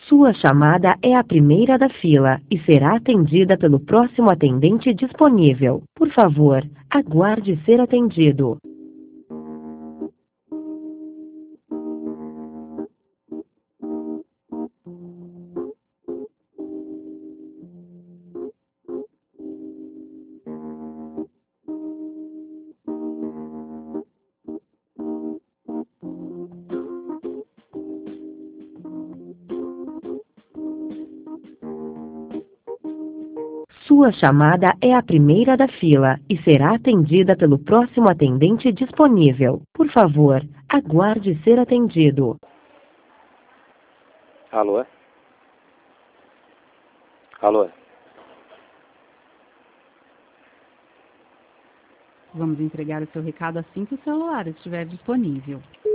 Sua chamada é a primeira da fila e será atendida pelo próximo atendente disponível. Por favor, aguarde ser atendido. Sua chamada é a primeira da fila e será atendida pelo próximo atendente disponível. Por favor, aguarde ser atendido. Alô? Alô? Vamos entregar o seu recado assim que o celular estiver disponível.